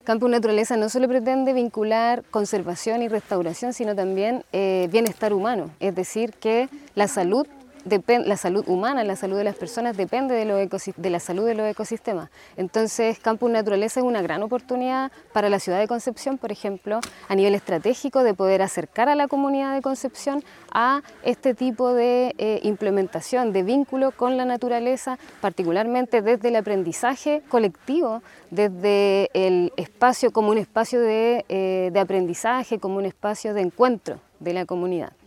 Campus Naturaleza no solo pretende vincular conservación y restauración, sino también bienestar humano, es decir, que la salud humana, la salud de las personas depende de la salud de los ecosistemas. Entonces, Campus Naturaleza es una gran oportunidad para la ciudad de Concepción, por ejemplo, a nivel estratégico, de poder acercar a la comunidad de Concepción a este tipo de implementación, de vínculo con la naturaleza, particularmente desde el aprendizaje colectivo, desde el espacio como un espacio de aprendizaje, como un espacio de encuentro de la comunidad.